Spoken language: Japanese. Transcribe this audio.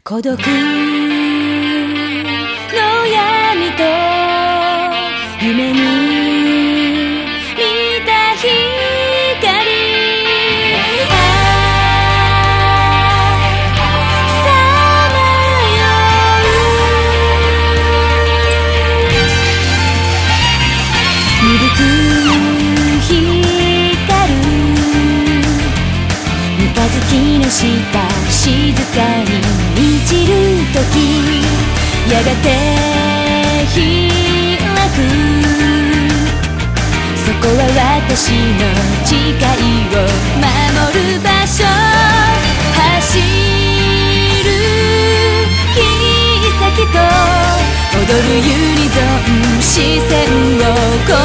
孤独の闇と夢に見た光、さまよう鈍く光る三日月の下、静かに満ちる時、やがて開く。そこは私の誓いを守る場所。走る切り裂きと踊るユニゾン、視線を